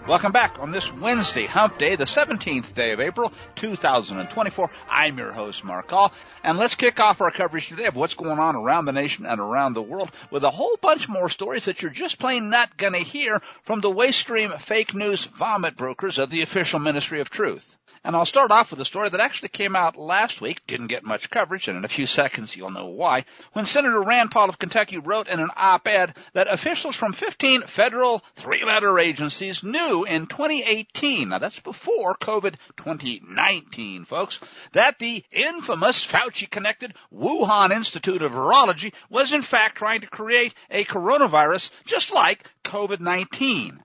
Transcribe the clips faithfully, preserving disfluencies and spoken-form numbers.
Welcome back on this Wednesday, Hump Day, the seventeenth day of April, two thousand twenty-four. I'm your host, Mark Hall, and let's kick off our coverage today of what's going on around the nation and around the world with a whole bunch more stories that you're just plain not going to hear from the waste stream fake news vomit brokers of the official Ministry of Truth. And I'll start off with a story that actually came out last week, didn't get much coverage, and in a few seconds you'll know why, when Senator Rand Paul of Kentucky wrote in an op-ed that officials from fifteen federal three-letter agencies knew in twenty eighteen, now that's before COVID twenty nineteen, folks, that the infamous Fauci-connected Wuhan Institute of Virology was in fact trying to create a coronavirus just like COVID nineteen.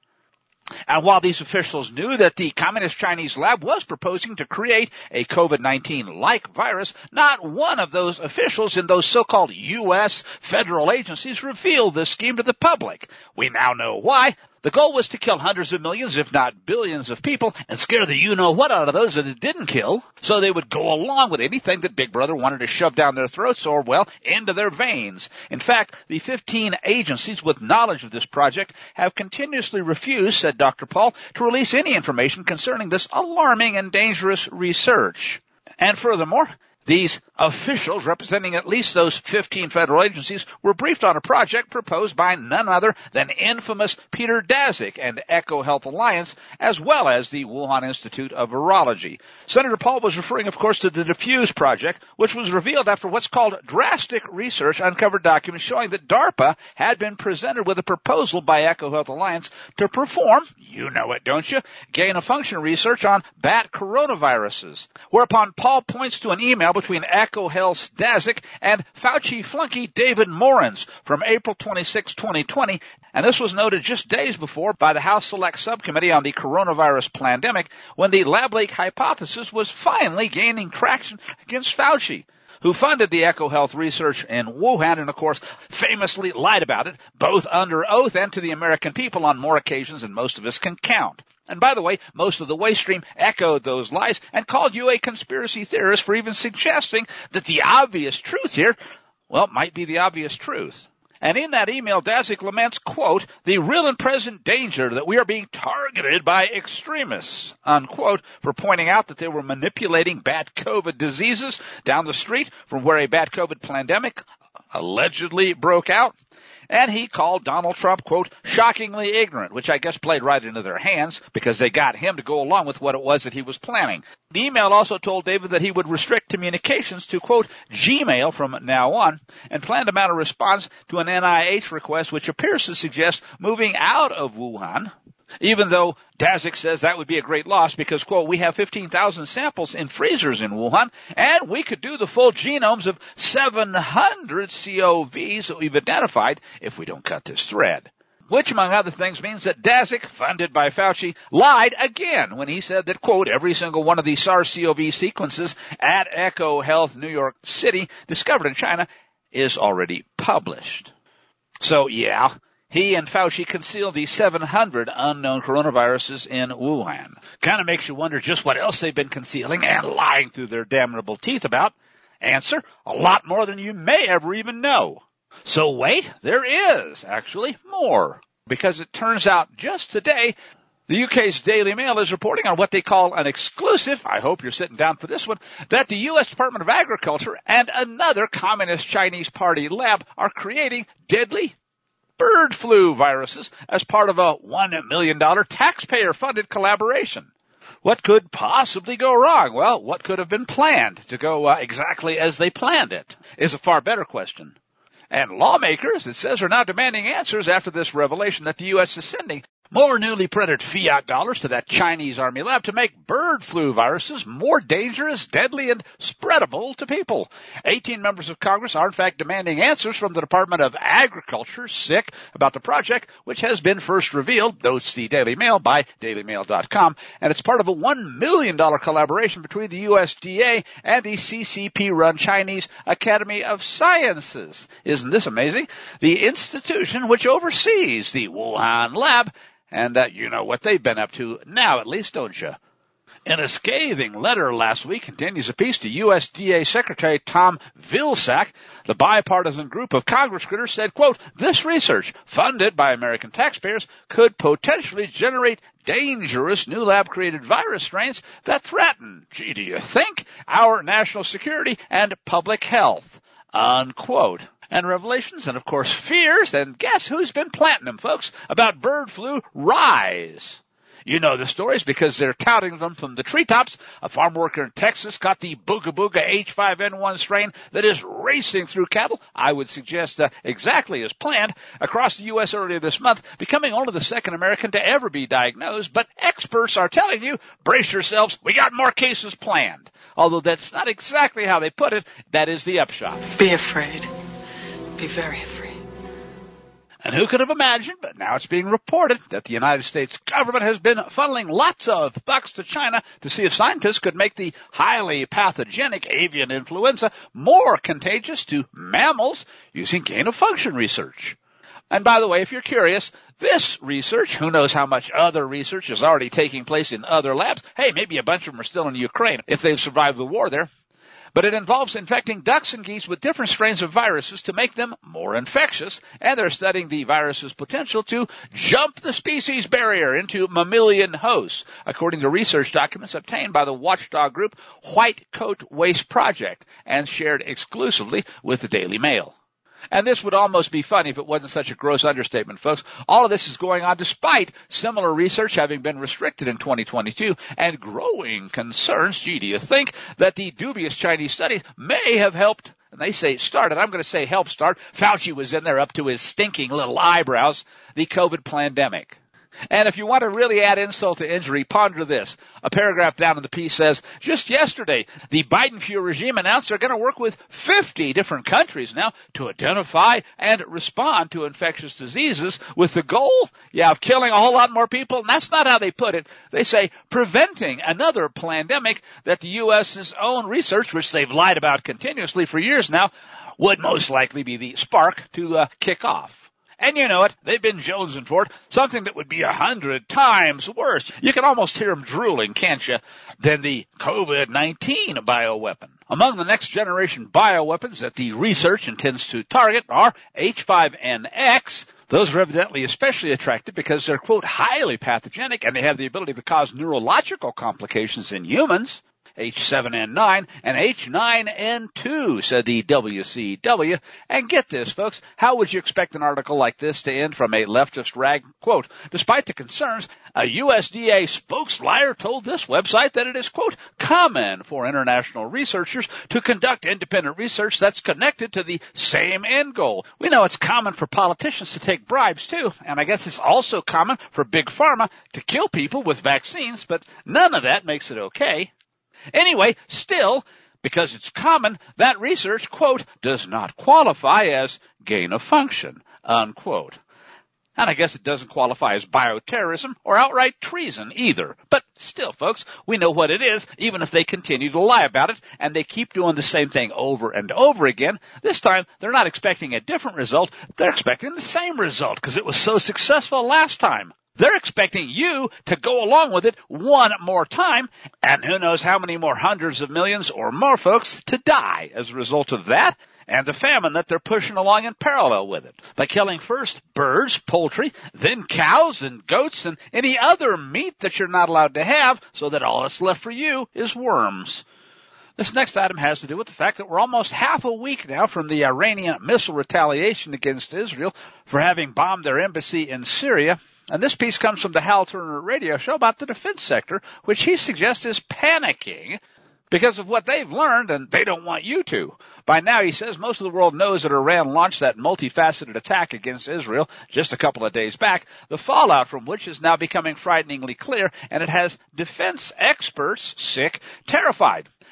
And while these officials knew that the Communist Chinese lab was proposing to create a COVID nineteen-like virus, not one of those officials in those so-called U S federal agencies revealed this scheme to the public. We now know why. The goal was to kill hundreds of millions, if not billions of people, and scare the you-know-what out of those that it didn't kill, so they would go along with anything that Big Brother wanted to shove down their throats or, well, into their veins. In fact, the fifteen agencies with knowledge of this project have continuously refused, said Doctor Paul, to release any information concerning this alarming and dangerous research. And furthermore, these officials representing at least those fifteen federal agencies were briefed on a project proposed by none other than infamous Peter Daszak and EcoHealth Alliance, as well as the Wuhan Institute of Virology. Senator Paul was referring, of course, to the Diffuse project, which was revealed after what's called drastic research uncovered documents showing that DARPA had been presented with a proposal by EcoHealth Alliance to perform, you know it, don't you, gain-of-function research on bat coronaviruses. Whereupon Paul points to an email between EcoHealth's Daszak and Fauci flunky David Morans from April twenty-sixth, twenty twenty, and this was noted just days before by the House Select Subcommittee on the Coronavirus Pandemic when the lab leak hypothesis was finally gaining traction against Fauci, who funded the EcoHealth research in Wuhan and, of course, famously lied about it, both under oath and to the American people on more occasions than most of us can count. And by the way, most of the waste stream echoed those lies and called you a conspiracy theorist for even suggesting that the obvious truth here, well, might be the obvious truth. And in that email, Daszak laments, quote, the real and present danger that we are being targeted by extremists, unquote, for pointing out that they were manipulating bad COVID diseases down the street from where a bad COVID pandemic allegedly broke out. And he called Donald Trump, quote, shockingly ignorant, which I guess played right into their hands because they got him to go along with what it was that he was planning. The email also told David that he would restrict communications to, quote, Gmail from now on and plan to mount a response to an N I H request which appears to suggest moving out of Wuhan, even though Daszak says that would be a great loss because, quote, we have fifteen thousand samples in freezers in Wuhan, and we could do the full genomes of seven hundred C O Vs that we've identified if we don't cut this thread. Which, among other things, means that Daszak, funded by Fauci, lied again when he said that, quote, every single one of the SARS-C o V sequences at EcoHealth New York City discovered in China is already published. So, yeah, he and Fauci concealed the seven hundred unknown coronaviruses in Wuhan. Kind of makes you wonder just what else they've been concealing and lying through their damnable teeth about. Answer, a lot more than you may ever even know. So wait, there is actually more. Because it turns out just today, the U K's Daily Mail is reporting on what they call an exclusive, I hope you're sitting down for this one, that the U S Department of Agriculture and another Communist Chinese Party lab are creating deadly bird flu viruses as part of a one million dollars taxpayer-funded collaboration. What could possibly go wrong? Well, what could have been planned to go uh, exactly as they planned it is a far better question. And lawmakers, it says, are now demanding answers after this revelation that the U S is sending more newly printed fiat dollars to that Chinese army lab to make bird flu viruses more dangerous, deadly, and spreadable to people. eighteen members of Congress are, in fact, demanding answers from the Department of Agriculture, S I C, about the project, which has been first revealed, though it's the Daily Mail, by daily mail dot com, and it's part of a one million dollars collaboration between the U S D A and the C C P-run Chinese Academy of Sciences. Isn't this amazing? The institution which oversees the Wuhan lab. And uh, you know what they've been up to now, at least, don't you? In a scathing letter last week, continues a piece to U S D A Secretary Tom Vilsack, the bipartisan group of Congress critters said, quote, this research, funded by American taxpayers, could potentially generate dangerous new lab-created virus strains that threaten, gee, do you think, our national security and public health, unquote. And revelations and, of course, fears, and guess who's been planting them, folks, about bird flu rise. You know the stories because they're touting them from the treetops. A farm worker in Texas got the Booga Booga H five N one strain that is racing through cattle, I would suggest uh, exactly as planned, across the U S earlier this month, becoming only the second American to ever be diagnosed. But experts are telling you, brace yourselves, we got more cases planned. Although that's not exactly how they put it, that is the upshot. Be afraid. Be very afraid. And who could have imagined, but now it's being reported that the United States government has been funneling lots of bucks to China to see if scientists could make the highly pathogenic avian influenza more contagious to mammals using gain-of-function research. And by the way, if you're curious, this research, who knows how much other research is already taking place in other labs. Hey, maybe a bunch of them are still in Ukraine if they've survived the war there. But it involves infecting ducks and geese with different strains of viruses to make them more infectious, and they're studying the virus's potential to jump the species barrier into mammalian hosts, according to research documents obtained by the watchdog group White Coat Waste Project and shared exclusively with the Daily Mail. And this would almost be funny if it wasn't such a gross understatement, folks. All of this is going on despite similar research having been restricted in twenty twenty-two and growing concerns, gee, do you think, that the dubious Chinese study may have helped, and they say started, I'm going to say help start, Fauci was in there up to his stinking little eyebrows, the COVID pandemic. And if you want to really add insult to injury, ponder this. A paragraph down in the piece says, just yesterday, the Biden-Fuhrer regime announced they're going to work with fifty different countries now to identify and respond to infectious diseases with the goal, yeah, of killing a whole lot more people. And that's not how they put it. They say preventing another pandemic that the U S's own research, which they've lied about continuously for years now, would most likely be the spark to uh, kick off. And you know it, they've been jonesing for it, something that would be a hundred times worse. You can almost hear them drooling, can't you, than the COVID nineteen bioweapon. Among the next generation bioweapons that the research intends to target are H five N X. Those are evidently especially attractive because they're, quote, highly pathogenic and they have the ability to cause neurological complications in humans. H seven N nine and H nine N two, said the W C W. And get this, folks, how would you expect an article like this to end from a leftist rag? Quote, despite the concerns, a U S D A spokesliar told this website that it is, quote, common for international researchers to conduct independent research that's connected to the same end goal. We know it's common for politicians to take bribes, too, and I guess it's also common for Big Pharma to kill people with vaccines, but none of that makes it okay. Anyway, still, because it's common, that research, quote, does not qualify as gain of function, unquote. And I guess it doesn't qualify as bioterrorism or outright treason either. But still, folks, we know what it is, even if they continue to lie about it, and they keep doing the same thing over and over again. This time, they're not expecting a different result. They're expecting the same result because it was so successful last time. They're expecting you to go along with it one more time, and who knows how many more hundreds of millions or more folks to die as a result of that and the famine that they're pushing along in parallel with it. By killing first birds, poultry, then cows and goats and any other meat that you're not allowed to have so that all that's left for you is worms. This next item has to do with the fact that we're almost half a week now from the Iranian missile retaliation against Israel for having bombed their embassy in Syria. And this piece comes from the Hal Turner radio show about the defense sector, which he suggests is panicking because of what they've learned, and they don't want you to. By now, he says, most of the world knows that Iran launched that multifaceted attack against Israel just a couple of days back, the fallout from which is now becoming frighteningly clear, and it has defense experts sick, terrified.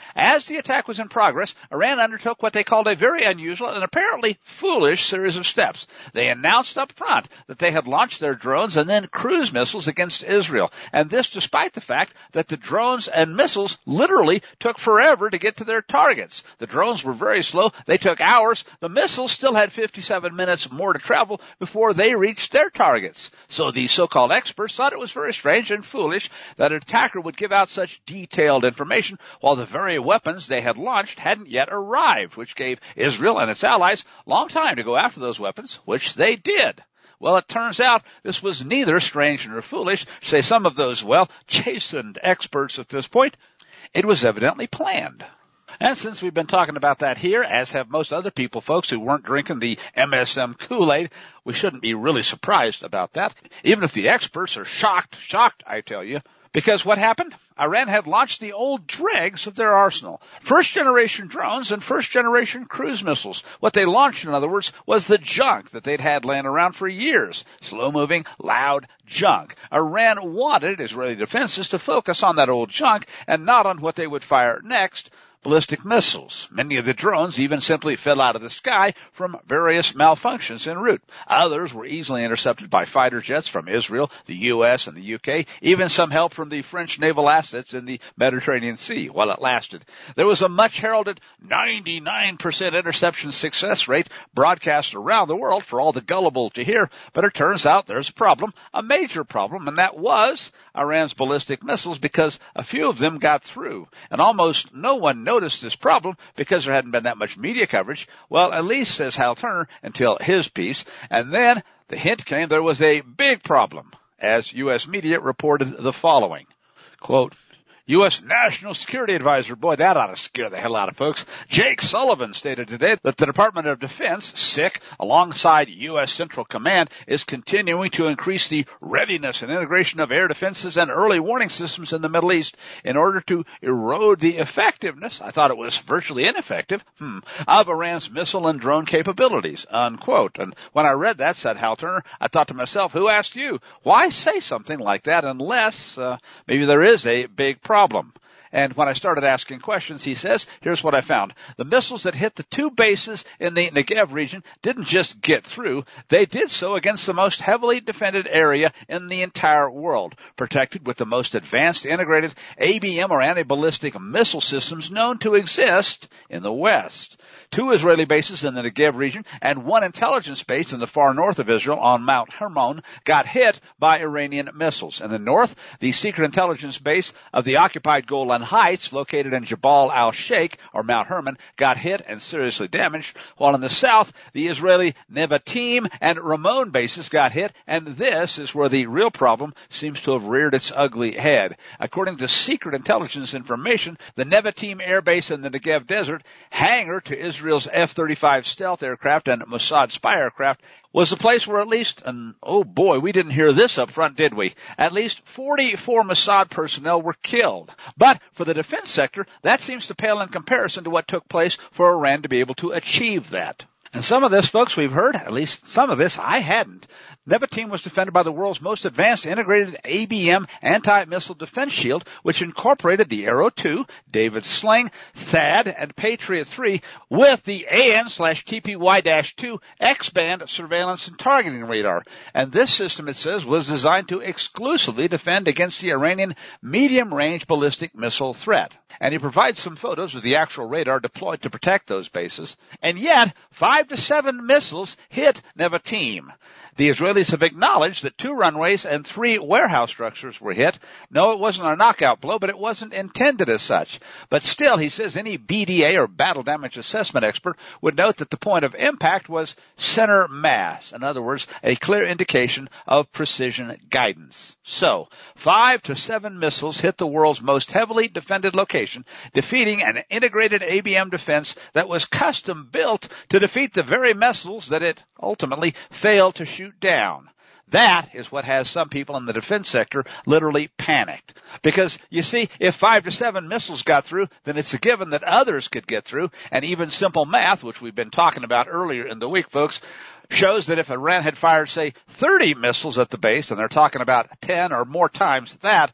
As the attack was in progress, Iran undertook what they called a very unusual and apparently foolish series of steps. They announced up front that they had launched their drones and then cruise missiles against Israel, and this despite the fact that the drones and missiles literally took forever to get to their targets. The drones were very slow. They took hours. The missiles still had fifty-seven minutes more to travel before they reached their targets. So the so-called experts thought it was very strange and foolish that an attacker would give out such detailed information while the very weapons they had launched hadn't yet arrived, which gave Israel and its allies long time to go after those weapons, which they did. Well, it turns out this was neither strange nor foolish, say some of those, well, chastened experts at this point. It was evidently planned. And since we've been talking about that here, as have most other people, folks who weren't drinking the M S M Kool-Aid, we shouldn't be really surprised about that, even if the experts are shocked, shocked, I tell you. Because what happened? Iran had launched the old dregs of their arsenal. First-generation drones and first-generation cruise missiles. What they launched, in other words, was the junk that they'd had laying around for years. Slow-moving, loud junk. Iran wanted Israeli defenses to focus on that old junk and not on what they would fire next, ballistic missiles. Many of the drones even simply fell out of the sky from various malfunctions en route. Others were easily intercepted by fighter jets from Israel, the U S, and the U K, even some help from the French naval assets in the Mediterranean Sea while it lasted. There was a much heralded ninety-nine percent interception success rate broadcast around the world for all the gullible to hear, but it turns out there's a problem, a major problem, and that was Iran's ballistic missiles, because a few of them got through, and almost no one noticed this problem because there hadn't been that much media coverage. Well, at least, says Hal Turner, until his piece. And then the hint came there was a big problem, as U S media reported the following. Quote, U S National Security Advisor, boy, that ought to scare the hell out of folks, Jake Sullivan stated today that the Department of Defense, S I C, alongside U S Central Command, is continuing to increase the readiness and integration of air defenses and early warning systems in the Middle East in order to erode the effectiveness, I thought it was virtually ineffective, hmm, of Iran's missile and drone capabilities, unquote. And when I read that, said Hal Turner, I thought to myself, who asked you? Why say something like that unless uh, maybe there is a big problem? Problem. And when I started asking questions, he says, here's what I found. The missiles that hit the two bases in the Negev region didn't just get through. They did so against the most heavily defended area in the entire world, protected with the most advanced integrated A B M or anti-ballistic missile systems known to exist in the West. Two Israeli bases in the Negev region and one intelligence base in the far north of Israel on Mount Hermon got hit by Iranian missiles. In the north, the secret intelligence base of the occupied Golan Heights, located in Jabal al-Sheikh, or Mount Hermon, got hit and seriously damaged, while in the south, the Israeli Nevatim and Ramon bases got hit, and this is where the real problem seems to have reared its ugly head. According to secret intelligence information, the Nevatim air base in the Negev desert, hangar to Israel Israel's F thirty-five stealth aircraft and Mossad spy aircraft, was a place where at least, and oh boy, we didn't hear this up front, did we? At least forty-four Mossad personnel were killed. But for the defense sector, that seems to pale in comparison to what took place for Iran to be able to achieve that. And some of this, folks, we've heard, at least some of this, I hadn't. Nevatim was defended by the world's most advanced integrated A B M anti-missile defense shield, which incorporated the Arrow two, David's Sling, THAAD, and Patriot three with the A N slash T P Y two X-band surveillance and targeting radar. And this system, it says, was designed to exclusively defend against the Iranian medium-range ballistic missile threat. And he provides some photos of the actual radar deployed to protect those bases. And yet, five to seven missiles hit Nevatim. The Israelis have acknowledged that two runways and three warehouse structures were hit. No, it wasn't a knockout blow, but it wasn't intended as such. But still, he says any B D A or battle damage assessment expert would note that the point of impact was center mass. In other words, a clear indication of precision guidance. So, five to seven missiles hit the world's most heavily defended location, defeating an integrated A B M defense that was custom built to defeat the very missiles that it ultimately failed to shoot down. That is what has some people in the defense sector literally panicked. Because, you see, if five to seven missiles got through, then it's a given that others could get through. And even simple math, which we've been talking about earlier in the week, folks, shows that if Iran had fired, say, thirty missiles at the base, and they're talking about ten or more times that,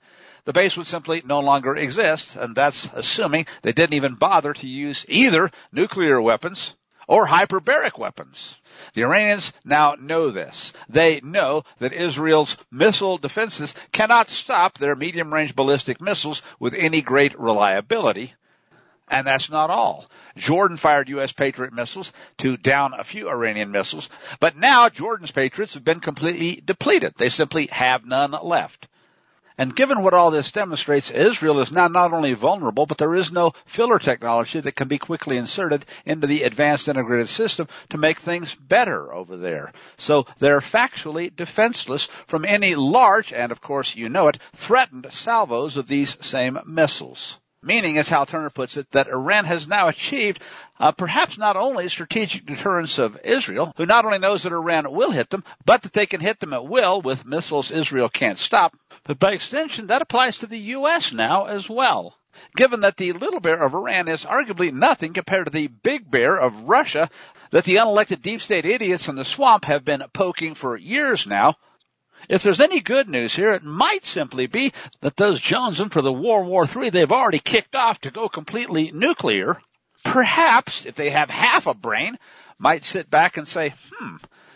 the base would simply no longer exist, and that's assuming they didn't even bother to use either nuclear weapons or hyperbaric weapons. The Iranians now know this. They know that Israel's missile defenses cannot stop their medium-range ballistic missiles with any great reliability. And that's not all. Jordan fired U S Patriot missiles to down a few Iranian missiles, but now Jordan's Patriots have been completely depleted. They simply have none left. And given what all this demonstrates, Israel is now not only vulnerable, but there is no filler technology that can be quickly inserted into the advanced integrated system to make things better over there. So they're factually defenseless from any large, and of course you know it, threatened salvos of these same missiles. Meaning, as Hal Turner puts it, that Iran has now achieved uh, perhaps not only strategic deterrence of Israel, who not only knows that Iran will hit them, but that they can hit them at will with missiles Israel can't stop, but by extension that applies to the U S now as well. Given that the little bear of Iran is arguably nothing compared to the big bear of Russia that the unelected deep state idiots in the swamp have been poking for years now, if there's any good news here, it might simply be that those jonesing for the World War Three they've already kicked off to go completely nuclear, perhaps, if they have half a brain, might sit back and say, hmm,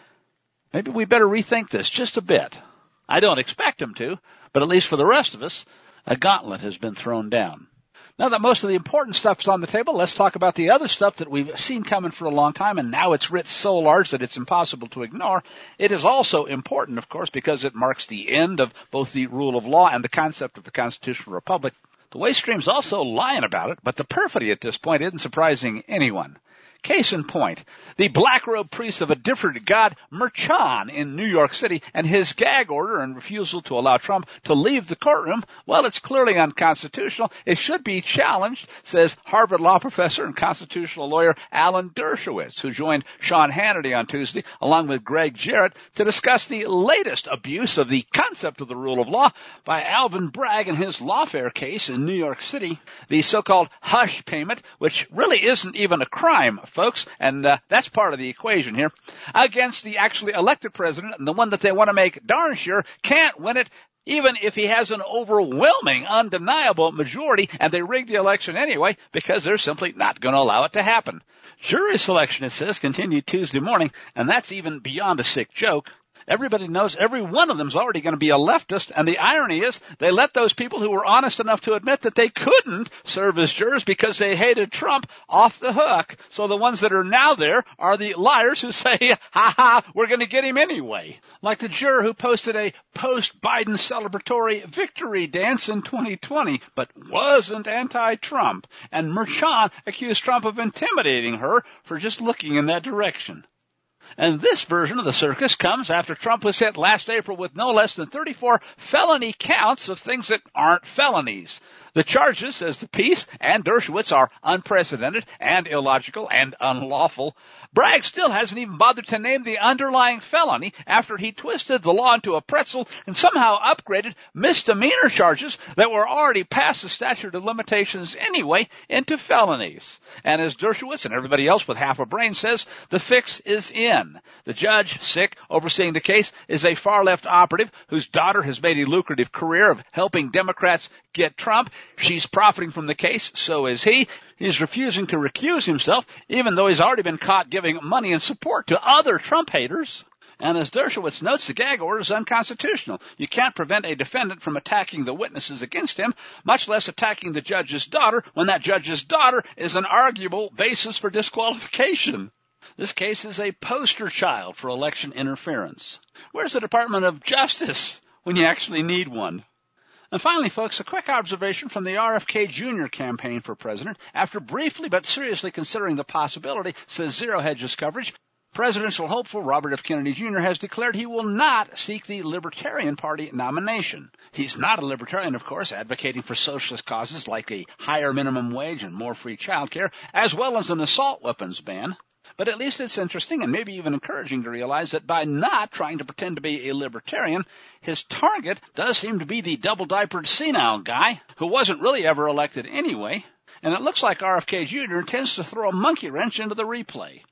maybe we better rethink this just a bit. I don't expect them to, but at least for the rest of us, a gauntlet has been thrown down. Now that most of the important stuff is on the table, let's talk about the other stuff that we've seen coming for a long time, and now it's writ so large that it's impossible to ignore. It is also important, of course, because it marks the end of both the rule of law and the concept of the constitutional republic. The waste stream's also lying about it, but the perfidy at this point isn't surprising anyone. Case in point, the black-robed priest of a different god, Merchan, in New York City, and his gag order and refusal to allow Trump to leave the courtroom, well, it's clearly unconstitutional. It should be challenged, says Harvard law professor and constitutional lawyer Alan Dershowitz, who joined Sean Hannity on Tuesday, along with Greg Jarrett, to discuss the latest abuse of the concept of the rule of law by Alvin Bragg in his lawfare case in New York City, the so-called hush payment, which really isn't even a crime, folks, and uh, that's part of the equation here, against the actually elected president, and the one that they want to make darn sure can't win it, even if he has an overwhelming, undeniable majority, and they rigged the election anyway, because they're simply not going to allow it to happen. Jury selection, it says, continued Tuesday morning, and that's even beyond a sick joke. Everybody knows every one of them is already going to be a leftist, and the irony is they let those people who were honest enough to admit that they couldn't serve as jurors because they hated Trump off the hook. So the ones that are now there are the liars who say, ha ha, we're going to get him anyway. Like the juror who posted a post-Biden celebratory victory dance in twenty twenty, but wasn't anti-Trump, and Merchan accused Trump of intimidating her for just looking in that direction. And this version of the circus comes after Trump was hit last April with no less than thirty-four felony counts of things that aren't felonies. The charges, says the piece, and Dershowitz, are unprecedented and illogical and unlawful. Bragg still hasn't even bothered to name the underlying felony after he twisted the law into a pretzel and somehow upgraded misdemeanor charges that were already past the statute of limitations anyway into felonies. And as Dershowitz and everybody else with half a brain says, the fix is in. The judge, sick, overseeing the case, is a far-left operative whose daughter has made a lucrative career of helping Democrats get Trump. She's profiting from the case, so is he. He's refusing to recuse himself, even though he's already been caught giving money and support to other Trump haters. And as Dershowitz notes, the gag order is unconstitutional. You can't prevent a defendant from attacking the witnesses against him, much less attacking the judge's daughter, when that judge's daughter is an arguable basis for disqualification. This case is a poster child for election interference. Where's the Department of Justice when you actually need one? And finally, folks, a quick observation from the R F K Junior campaign for president. After briefly but seriously considering the possibility, says Zero Hedge's coverage, presidential hopeful Robert F. Kennedy Junior has declared he will not seek the Libertarian Party nomination. He's not a libertarian, of course, advocating for socialist causes like a higher minimum wage and more free child care, as well as an assault weapons ban. But at least it's interesting and maybe even encouraging to realize that by not trying to pretend to be a libertarian, his target does seem to be the double-diapered senile guy who wasn't really ever elected anyway. And it looks like R F K Junior intends to throw a monkey wrench into the replay.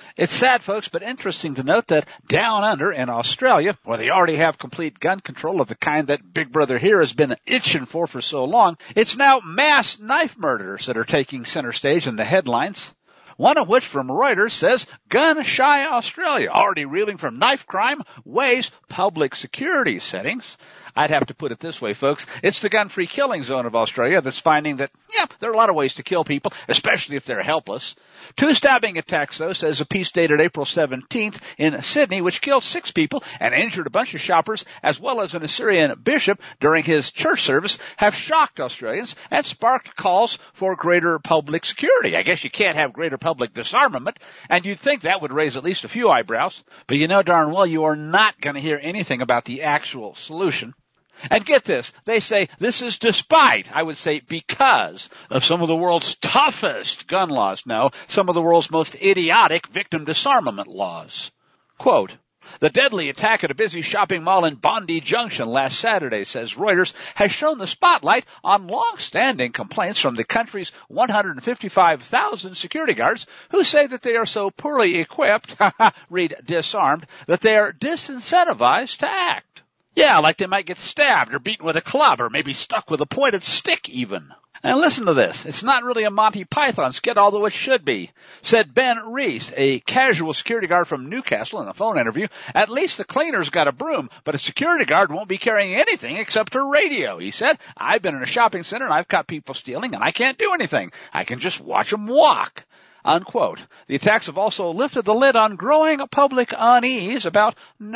It's sad, folks, but interesting to note that down under in Australia, where they already have complete gun control of the kind that Big Brother here has been itching for for so long, it's now mass knife murders that are taking center stage in the headlines. One of which from Reuters says gun-shy Australia, already reeling from knife crime, weighs public security settings. I'd have to put it this way, folks. It's the gun-free killing zone of Australia that's finding that, yeah, there are a lot of ways to kill people, especially if they're helpless. Two stabbing attacks, though, says a piece dated April seventeenth in Sydney, which killed six people and injured a bunch of shoppers, as well as an Assyrian bishop during his church service, have shocked Australians and sparked calls for greater public security. I guess you can't have greater public disarmament, and you'd think that would raise at least a few eyebrows. But you know darn well you are not going to hear anything about the actual solution. And get this, they say this is despite, I would say because, of some of the world's toughest gun laws. No, some of the world's most idiotic victim disarmament laws. Quote, the deadly attack at a busy shopping mall in Bondi Junction last Saturday, says Reuters, has shown the spotlight on long-standing complaints from the country's one hundred fifty-five thousand security guards who say that they are so poorly equipped, read disarmed, that they are disincentivized to act. Yeah, like they might get stabbed or beaten with a club or maybe stuck with a pointed stick even. And listen to this. It's not really a Monty Python skit, although it should be. Said Ben Reese, a casual security guard from Newcastle in a phone interview, at least the cleaner's got a broom, but a security guard won't be carrying anything except a radio. He said, I've been in a shopping center and I've caught people stealing and I can't do anything. I can just watch them walk. Unquote. The attacks have also lifted the lid on growing public unease about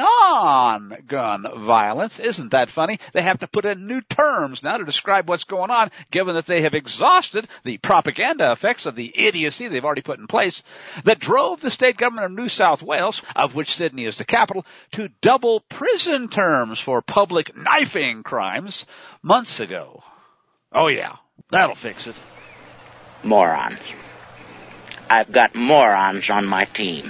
non-gun violence. Isn't that funny? They have to put in new terms now to describe what's going on, given that they have exhausted the propaganda effects of the idiocy they've already put in place that drove the state government of New South Wales, of which Sydney is the capital, to double prison terms for public knifing crimes months ago. Oh yeah, that'll fix it. Morons. I've got morons on my team.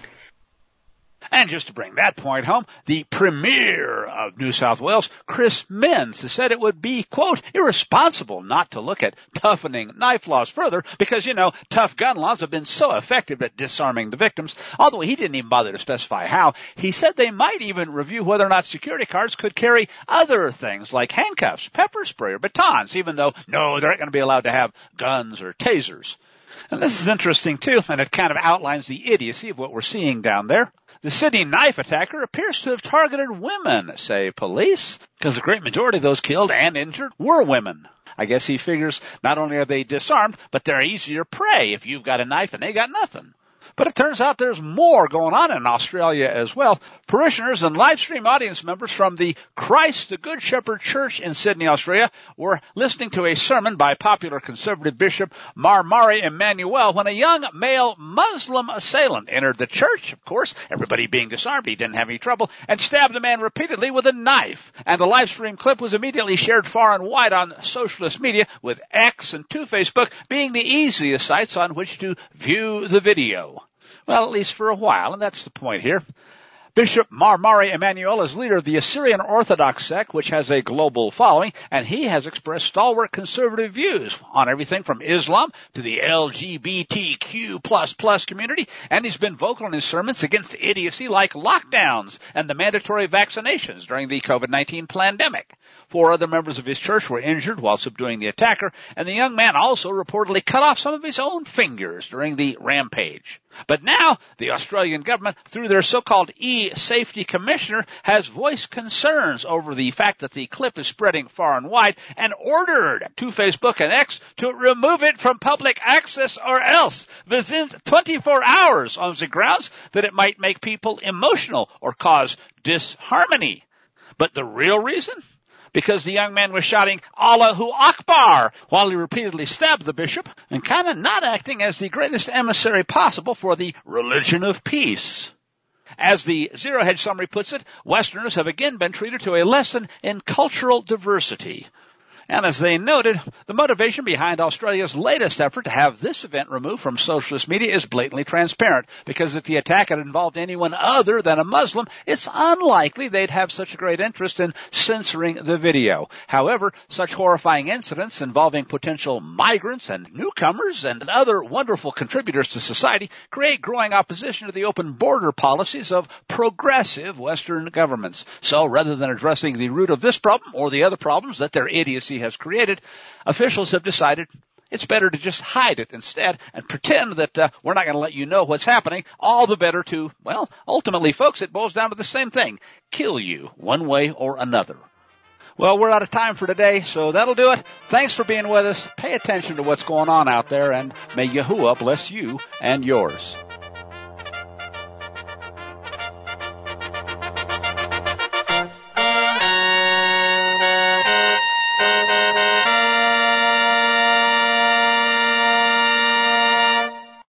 And just to bring that point home, the Premier of New South Wales, Chris Minns, has said it would be, quote, irresponsible not to look at toughening knife laws further because, you know, tough gun laws have been so effective at disarming the victims, although he didn't even bother to specify how. He said they might even review whether or not security guards could carry other things like handcuffs, pepper spray, or batons, even though, no, they're not going to be allowed to have guns or tasers. And this is interesting, too, and it kind of outlines the idiocy of what we're seeing down there. The Sydney knife attacker appears to have targeted women, say police, because the great majority of those killed and injured were women. I guess he figures not only are they disarmed, but they're easier prey if you've got a knife and they got nothing. But it turns out there's more going on in Australia as well. Parishioners and live stream audience members from the Christ the Good Shepherd Church in Sydney, Australia, were listening to a sermon by popular conservative Bishop Marmari Emmanuel when a young male Muslim assailant entered the church. Of course, everybody being disarmed, he didn't have any trouble, and stabbed the man repeatedly with a knife. And the live stream clip was immediately shared far and wide on socialist media, with X and to Facebook being the easiest sites on which to view the video. Well, at least for a while, and that's the point here. Bishop Marmari Emmanuel is leader of the Assyrian Orthodox sect, which has a global following, and he has expressed stalwart conservative views on everything from Islam to the L G B T Q plus plus community, and he's been vocal in his sermons against idiocy like lockdowns and the mandatory vaccinations during the COVID nineteen pandemic. Four other members of his church were injured while subduing the attacker, and the young man also reportedly cut off some of his own fingers during the rampage. But now, the Australian government, through their so-called e-safety commissioner, has voiced concerns over the fact that the clip is spreading far and wide and ordered to Facebook and X to remove it from public access or else within twenty-four hours on the grounds that it might make people emotional or cause disharmony. But the real reason? Because the young man was shouting Allahu Akbar while he repeatedly stabbed the bishop and kind of not acting as the greatest emissary possible for the religion of peace. As the Zero Hedge summary puts it, Westerners have again been treated to a lesson in cultural diversity. And as they noted, the motivation behind Australia's latest effort to have this event removed from socialist media is blatantly transparent, because if the attack had involved anyone other than a Muslim, it's unlikely they'd have such a great interest in censoring the video. However, such horrifying incidents involving potential migrants and newcomers and other wonderful contributors to society create growing opposition to the open border policies of progressive Western governments. So rather than addressing the root of this problem or the other problems that their idiocy has created, officials have decided it's better to just hide it instead and pretend that uh, we're not going to let you know what's happening. All the better to, well, ultimately, folks, it boils down to the same thing: kill you one way or another. Well, we're out of time for today, so that'll do it. Thanks for being with us. Pay attention to what's going on out there, and may Yahuwah bless you and yours.